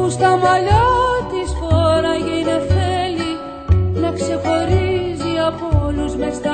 στα μαλλιά της φόραγε η νεφέλη να ξεχωρίζει από όλους μες στα